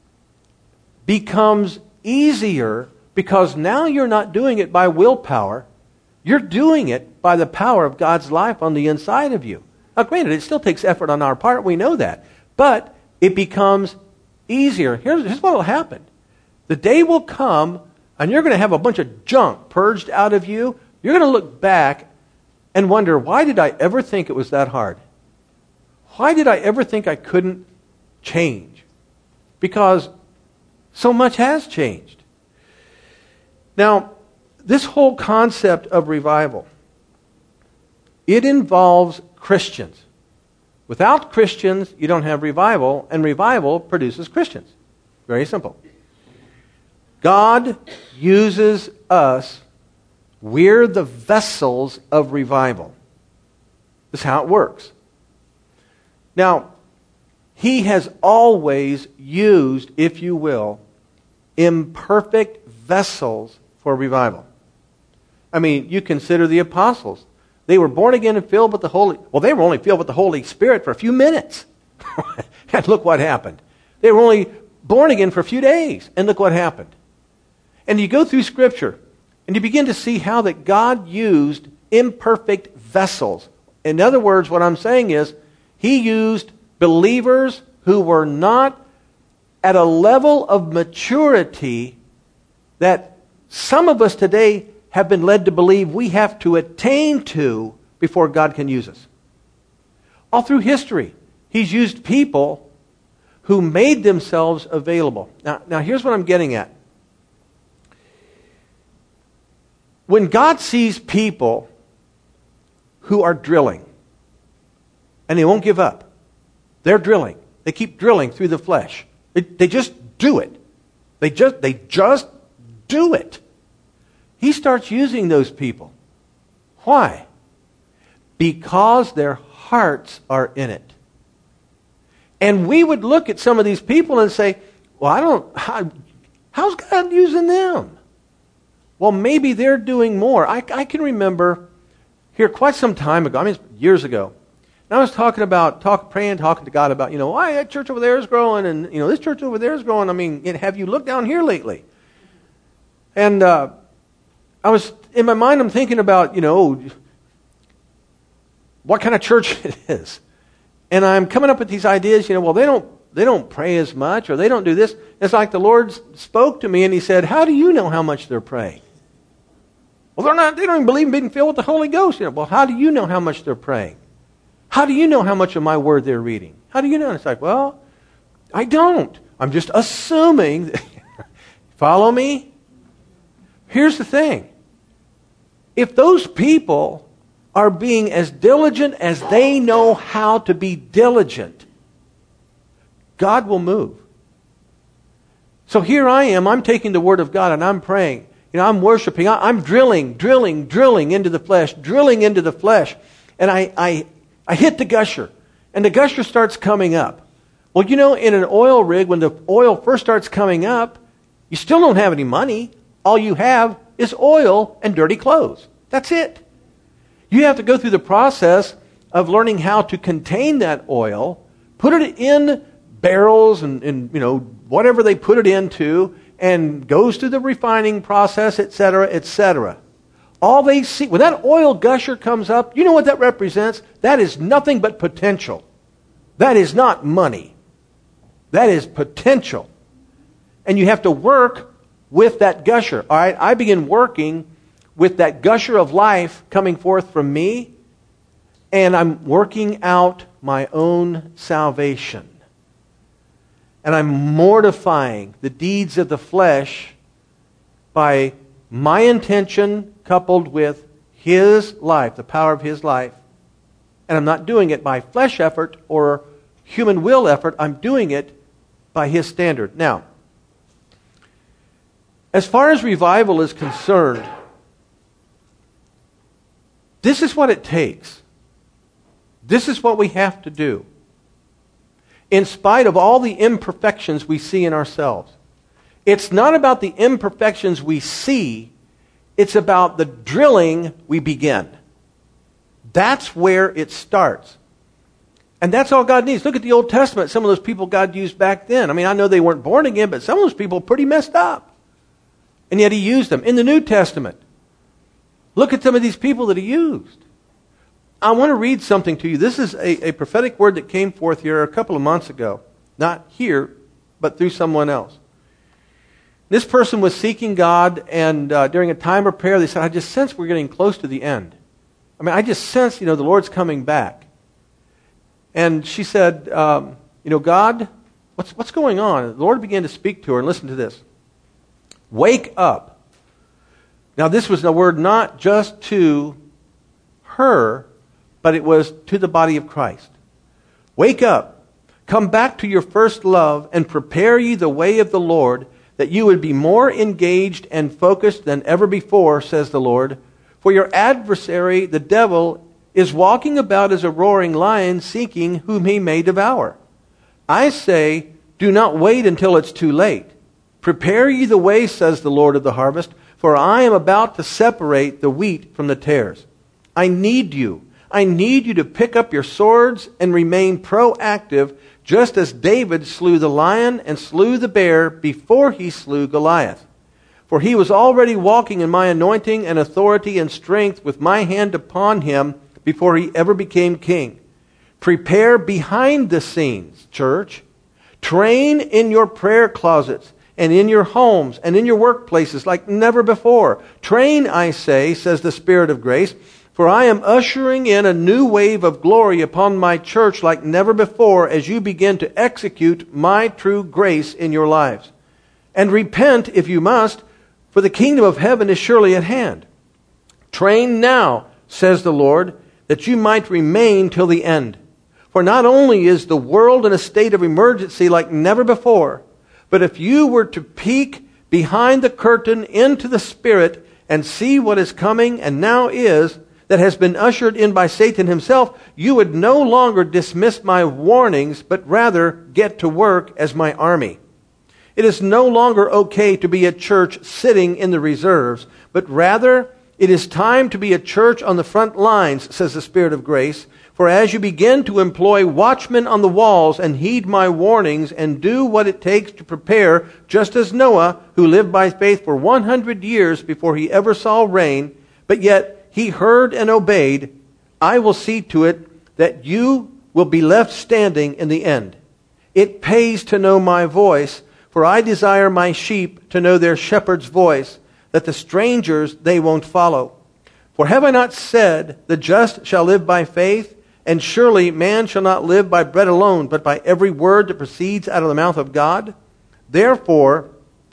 becomes easier because now you're not doing it by willpower. You're doing it by the power of God's life on the inside of you. Now, granted, it still takes effort on our part. We know that. But it becomes easier. Here's, here's what will happen. The day will come, and you're going to have a bunch of junk purged out of you. You're going to look back and wonder, why did I ever think it was that hard? Why did I ever think I couldn't change? Because so much has changed. Now, this whole concept of revival, it involves Christians. Without Christians, you don't have revival, and revival produces Christians. Very simple. God uses us. We're the vessels of revival. This is how it works. Now, He has always used, if you will, imperfect vessels for revival. I mean, you consider the apostles. They were born again and filled with the Holy... Well, they were only filled with the Holy Spirit for a few minutes. And look what happened. They were only born again for a few days. And look what happened. And you go through Scripture, and you begin to see how that God used imperfect vessels. In other words, what I'm saying is, He used believers who were not at a level of maturity that some of us today have been led to believe we have to attain to before God can use us. All through history, He's used people who made themselves available. Now, now here's what I'm getting at. When God sees people who are drilling, and they won't give up, they're drilling. They keep drilling through the flesh. They, they just do it. They just, they just do it. He starts using those people. Why? Because their hearts are in it. And we would look at some of these people and say, well, I don't, how, how's God using them? Well, maybe they're doing more. I, I can remember here quite some time ago, I mean years ago, And I was talking about, talk, praying, talking to God about, you know, why that church over there is growing, and, you know, this church over there is growing. I mean, have you looked down here lately? And uh, I was, in my mind, I'm thinking about, you know, what kind of church it is. And I'm coming up with these ideas, you know, well, they don't, they don't pray as much, or they don't do this. It's like the Lord spoke to me, and He said, how do you know how much they're praying? Well, they're not, they don't even believe in being filled with the Holy Ghost. You know, well, how do you know how much they're praying? How do you know how much of my word they're reading? How do you know? And it's like, well, I don't. I'm just assuming. That follow me? Here's the thing. If those people are being as diligent as they know how to be diligent, God will move. So here I am. I'm taking the Word of God and I'm praying. You know, I'm worshiping. I'm drilling, drilling, drilling into the flesh, drilling into the flesh. And I, I, I hit the gusher. And the gusher starts coming up. Well, you know, in an oil rig, when the oil first starts coming up, you still don't have any money. All you have is oil and dirty clothes. That's it. You have to go through the process of learning how to contain that oil, put it in barrels and, and you know, whatever they put it into, and goes through the refining process, et cetera, et cetera. All they see, when that oil gusher comes up, you know what that represents? That is nothing but potential. That is not money. That is potential. And you have to work with that gusher. All right, I begin working with that gusher of life coming forth from me, and I'm working out my own salvation. And I'm mortifying the deeds of the flesh by my intention coupled with His life, the power of His life. And I'm not doing it by flesh effort or human will effort. I'm doing it by His standard. Now, as far as revival is concerned, this is what it takes. This is what we have to do. In spite of all the imperfections we see in ourselves. It's not about the imperfections we see, it's about the drilling we begin. That's where it starts. And that's all God needs. Look at the Old Testament, some of those people God used back then. I mean, I know they weren't born again, but some of those people were pretty messed up. And yet He used them. In the New Testament, look at some of these people that He used. I want to read something to you. This is a, a prophetic word that came forth here a couple of months ago. Not here, but through someone else. This person was seeking God, and uh, during a time of prayer, they said, I just sense we're getting close to the end. I mean, I just sense, you know, the Lord's coming back. And she said, um, you know, God, what's, what's going on? And the Lord began to speak to her, and listen to this. Wake up. Now, this was a word not just to her, but it was to the body of Christ. Wake up, come back to your first love, and prepare ye the way of the Lord, that you would be more engaged and focused than ever before, says the Lord. For your adversary, the devil, is walking about as a roaring lion, seeking whom he may devour. I say, do not wait until it's too late. Prepare ye the way, says the Lord of the harvest, for I am about to separate the wheat from the tares. I need you. I need you to pick up your swords and remain proactive, just as David slew the lion and slew the bear before he slew Goliath. For he was already walking in my anointing and authority and strength with my hand upon him before he ever became king. Prepare behind the scenes, church. Train in your prayer closets and in your homes and in your workplaces like never before. Train, I say, says the Spirit of grace, for I am ushering in a new wave of glory upon my church like never before as you begin to execute my true grace in your lives. And repent if you must, for the kingdom of heaven is surely at hand. Train now, says the Lord, that you might remain till the end. For not only is the world in a state of emergency like never before, but if you were to peek behind the curtain into the Spirit and see what is coming and now is, that has been ushered in by Satan himself, you would no longer dismiss my warnings, but rather get to work as my army. It is no longer okay to be a church sitting in the reserves, but rather it is time to be a church on the front lines, says the Spirit of grace, For as you begin to employ watchmen on the walls and heed my warnings and do what it takes to prepare, just as Noah, who lived by faith for one hundred years before he ever saw rain, but yet he heard and obeyed, I will see to it that you will be left standing in the end. It pays to know my voice, for I desire my sheep to know their shepherd's voice, that the strangers they won't follow. For have I not said, the just shall live by faith? And surely man shall not live by bread alone, but by every word that proceeds out of the mouth of God. Therefore,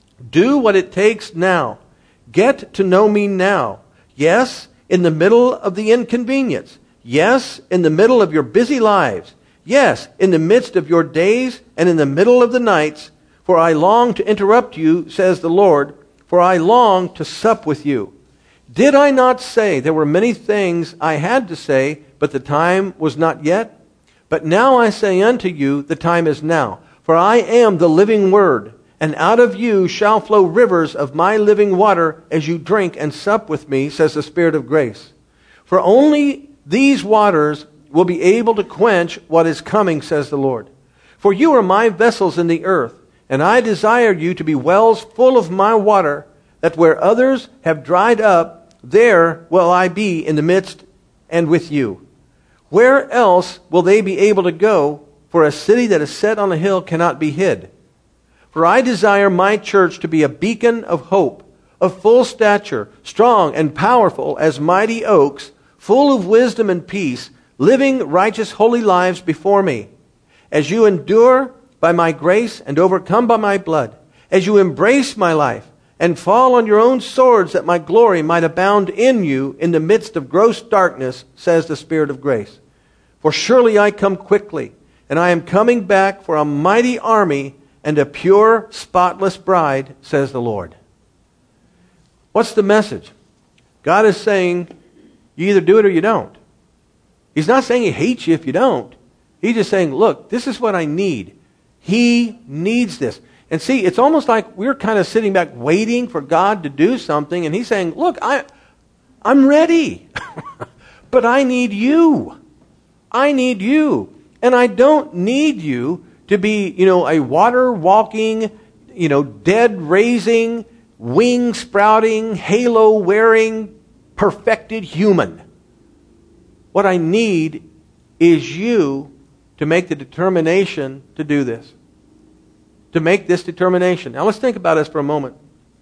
do what it takes now. Get to know me now. Yes, in the middle of the inconvenience. Yes, in the middle of your busy lives. Yes, in the midst of your days and in the middle of the nights. For I long to interrupt you, says the Lord, for I long to sup with you. Did I not say there were many things I had to say, but the time was not yet? But now I say unto you, the time is now. For I am the living word, and out of you shall flow rivers of my living water as you drink and sup with me, says the Spirit of grace. For only these waters will be able to quench what is coming, says the Lord. For you are my vessels in the earth, and I desire you to be wells full of my water, that where others have dried up, there will I be in the midst and with you. Where else will they be able to go? For a city that is set on a hill cannot be hid. For I desire my church to be a beacon of hope, of full stature, strong and powerful as mighty oaks, full of wisdom and peace, living righteous holy lives before me. As you endure by my grace and overcome by my blood, as you embrace my life, and fall on your own swords that my glory might abound in you in the midst of gross darkness, says the Spirit of grace. For surely I come quickly, and I am coming back for a mighty army and a pure, spotless bride, says the Lord. What's the message? God is saying, you either do it or you don't. He's not saying he hates you if you don't. He's just saying, look, this is what I need. He needs this. And see, it's almost like we're kind of sitting back waiting for God to do something, and he's saying, look, I, I'm ready, but I need you. I need you. And I don't need you to be, you know, a water-walking, you know, dead-raising, wing-sprouting, halo-wearing, perfected human. What I need is you to make the determination to do this. To make this determination. Now let's think about this for a moment.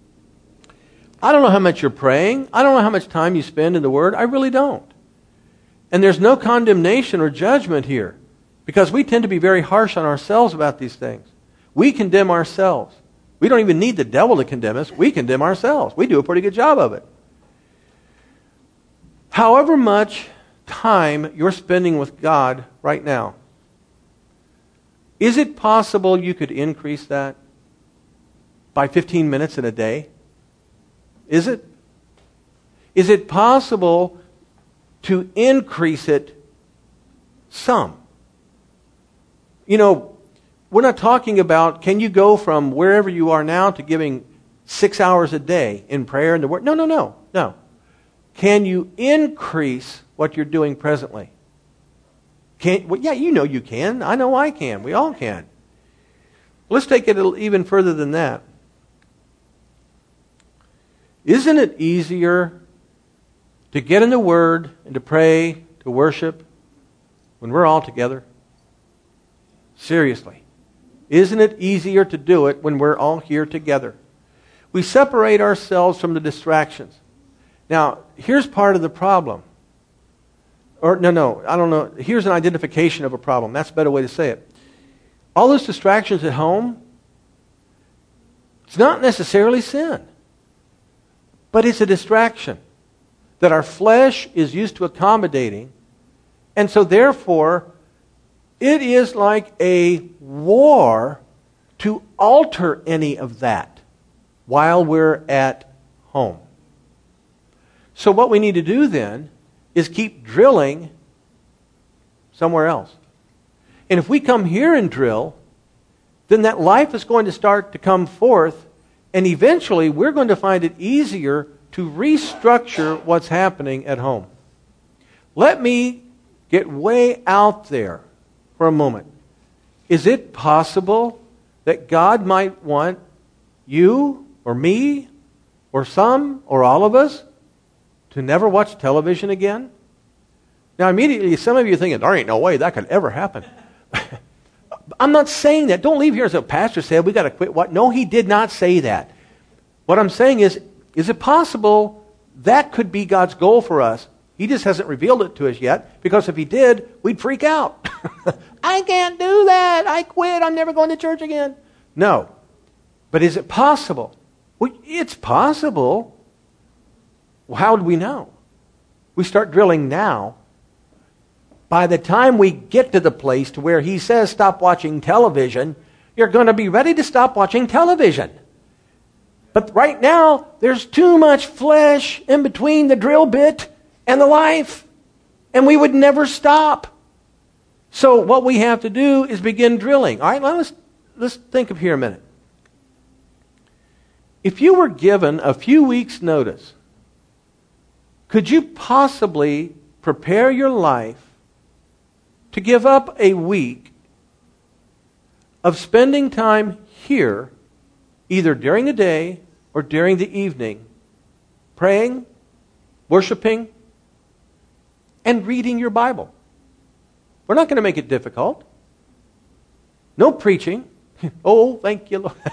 I don't know how much you're praying. I don't know how much time you spend in the Word. I really don't. And there's no condemnation or judgment here, because we tend to be very harsh on ourselves about these things. We condemn ourselves. We don't even need the devil to condemn us. We condemn ourselves. We do a pretty good job of it. However much time you're spending with God right now, is it possible you could increase that by fifteen minutes in a day? Is it? Is it possible to increase it some? You know, we're not talking about, can you go from wherever you are now to giving six hours a day in prayer and the Word? No, no, no, no. Can you increase what you're doing presently? Can, well, yeah, you know you can. I know I can. We all can. Let's take it even further than that. Isn't it easier to get in the Word and to pray, to worship, when we're all together? Seriously. Isn't it easier to do it when we're all here together? We separate ourselves from the distractions. Now, here's part of the problem. Or, no, no, I don't know. Here's an identification of a problem. That's a better way to say it. All those distractions at home, it's not necessarily sin. But it's a distraction that our flesh is used to accommodating. And so therefore, it is like a war to alter any of that while we're at home. So what we need to do then is keep drilling somewhere else. And if we come here and drill, then that life is going to start to come forth, and eventually we're going to find it easier to restructure what's happening at home. Let me get way out there for a moment. Is it possible that God might want you or me or some or all of us to never watch television again? Now, immediately, some of you are thinking, there ain't no way that could ever happen. I'm not saying that. Don't leave here and say, Pastor said we got to quit. What? No, he did not say that. What I'm saying is, is it possible that could be God's goal for us? He just hasn't revealed it to us yet, because if he did, we'd freak out. I can't do that. I quit. I'm never going to church again. No. But is it possible? Well, it's possible. Well, how do we know? We start drilling now. By the time we get to the place to where he says stop watching television, you're going to be ready to stop watching television. But right now, there's too much flesh in between the drill bit and the life. And we would never stop. So what we have to do is begin drilling. All right, let's, let's think of here a minute. If you were given a few weeks' notice, could you possibly prepare your life to give up a week of spending time here, either during the day or during the evening, praying, worshiping, and reading your Bible? We're not going to make it difficult. No preaching. Oh, thank you, Lord.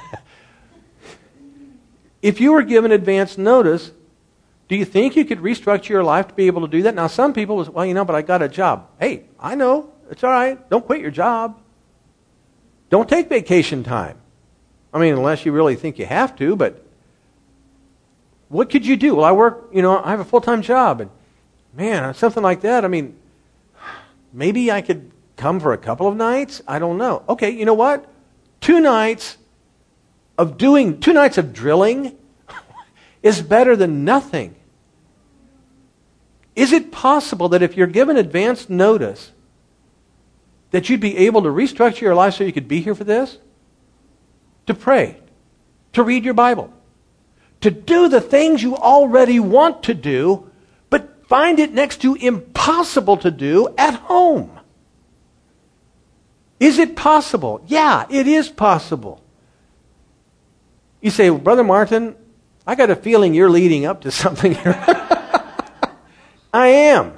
If you were given advance notice, do you think you could restructure your life to be able to do that? Now, some people will say, well, you know, but I got a job. Hey, I know. It's all right. Don't quit your job. Don't take vacation time. I mean, unless you really think you have to, but what could you do? Well, I work, you know, I have a full-time job, and man, something like that, I mean, maybe I could come for a couple of nights? I don't know. Okay, you know what? Two nights of doing, two nights of drilling is better than nothing. Is it possible that if you're given advance notice, that you'd be able to restructure your life so you could be here for this? To pray, to read your Bible, to do the things you already want to do, but find it next to impossible to do at home. Is it possible? Yeah, it is possible. You say, well, Brother Martin, I got a feeling you're leading up to something here. I am.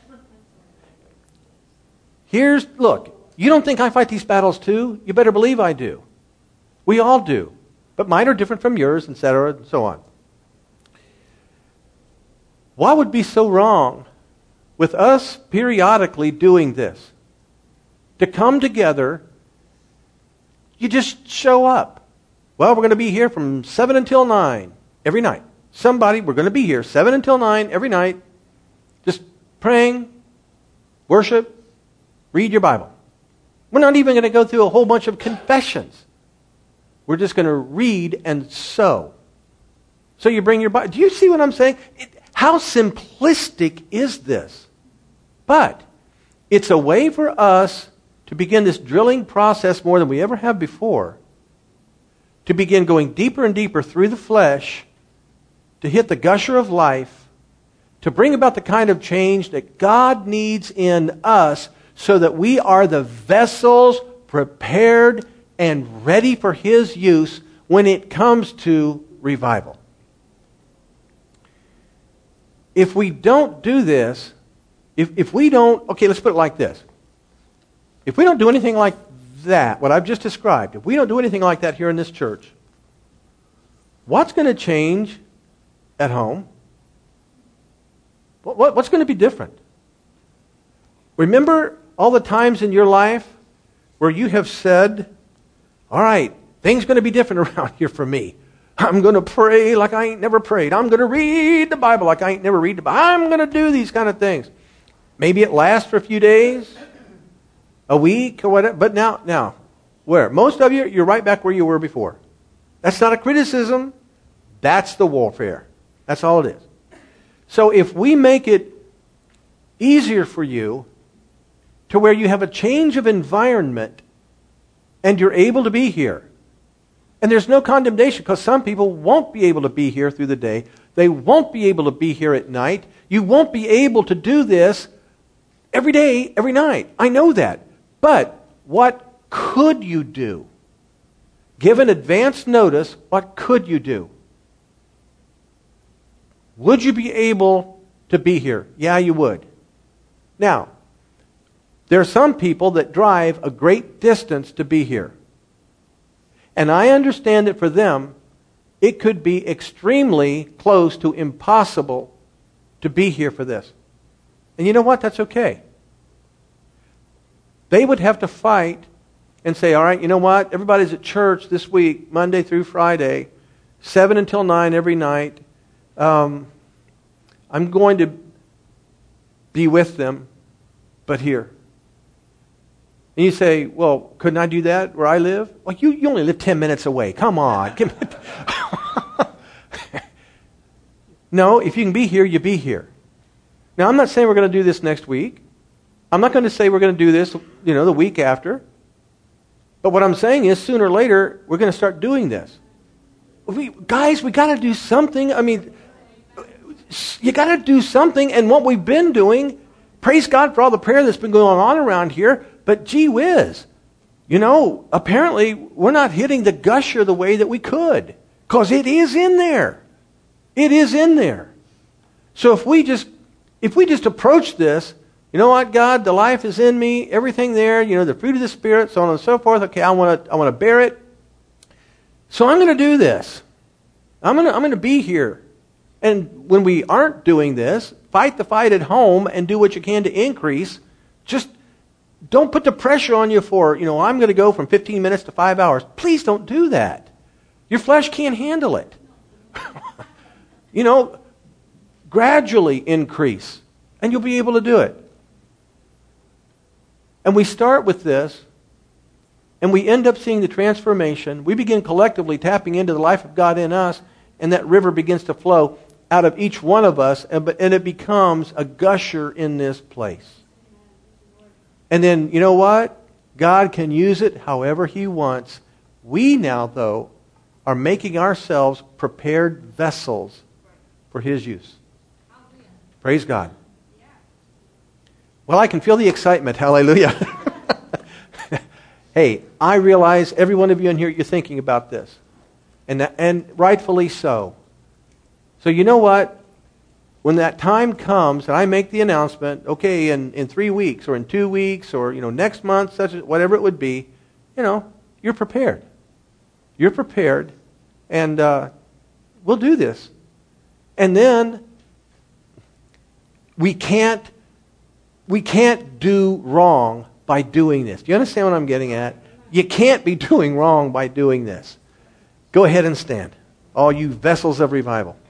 Here's, look, you don't think I fight these battles too? You better believe I do. We all do. But mine are different from yours, et cetera, and so on. What would be so wrong with us periodically doing this? To come together, you just show up. Well, we're going to be here from seven until nine every night. Somebody, we're going to be here seven until nine every night, just praying, worship, read your Bible. We're not even going to go through a whole bunch of confessions. We're just going to read and sow. So you bring your Bible. Do you see what I'm saying? It, how simplistic is this? But it's a way for us to begin this drilling process more than we ever have before, to begin going deeper and deeper through the flesh, to hit the gusher of life, to bring about the kind of change that God needs in us so that we are the vessels prepared and ready for His use when it comes to revival. If we don't do this, if, if we don't, okay, let's put it like this. If we don't do anything like that, what I've just described, if we don't do anything like that here in this church, what's going to change at home? What, what, what's going to be different? Remember all the times in your life where you have said, all right, things are going to be different around here for me. I'm going to pray like I ain't never prayed. I'm going to read the Bible like I ain't never read the Bible. I'm going to do these kind of things. Maybe it lasts for a few days, a week, or whatever. But now, now, where? Most of you, you're right back where you were before. That's not a criticism. That's the warfare. That's all it is. So if we make it easier for you to where you have a change of environment and you're able to be here, and there's no condemnation because some people won't be able to be here through the day. They won't be able to be here at night. You won't be able to do this every day, every night. I know that. But what could you do? Given advance notice, what could you do? Would you be able to be here? Yeah, you would. Now, there are some people that drive a great distance to be here. And I understand that for them, it could be extremely close to impossible to be here for this. And you know what? That's okay. They would have to fight and say, all right, you know what? Everybody's at church this week, Monday through Friday, seven until nine every night. Um, I'm going to be with them, but here. And you say, well, couldn't I do that where I live? Well, you, you only live ten minutes away. Come on. Give me No, if you can be here, you be here. Now, I'm not saying we're going to do this next week. I'm not going to say we're going to do this, you know, the week after. But what I'm saying is, sooner or later, we're going to start doing this. We, guys, we got to do something. I mean, you got to do something. And what we've been doing, praise God for all the prayer that's been going on around here. But gee whiz, you know, apparently we're not hitting the gusher the way that we could. Because it is in there. It is in there. So if we just if we just approach this, you know what, God, the life is in me, everything there, you know, the fruit of the Spirit, so on and so forth. Okay, I want to I want to bear it. So I'm going to do this. I'm going to I'm going to be here. And when we aren't doing this, fight the fight at home and do what you can to increase. Just don't put the pressure on you for, you know, I'm going to go from fifteen minutes to five hours. Please don't do that. Your flesh can't handle it. You know, gradually increase, and you'll be able to do it. And we start with this, and we end up seeing the transformation. We begin collectively tapping into the life of God in us, and that river begins to flow out of each one of us, and, and it becomes a gusher in this place. And then, you know what? God can use it however He wants. We now, though, are making ourselves prepared vessels for His use. Praise God. Well, I can feel the excitement. Hallelujah. Hey, I realize every one of you in here, you're thinking about this. And, and rightfully so. So you know what? When that time comes and I make the announcement, okay, in, in three weeks or in two weeks or, you know, next month, such as, whatever it would be, you know, you're prepared. You're prepared. And uh, we'll do this. And then we can't we can't do wrong by doing this. Do you understand what I'm getting at? You can't be doing wrong by doing this. Go ahead and stand, all you vessels of revival.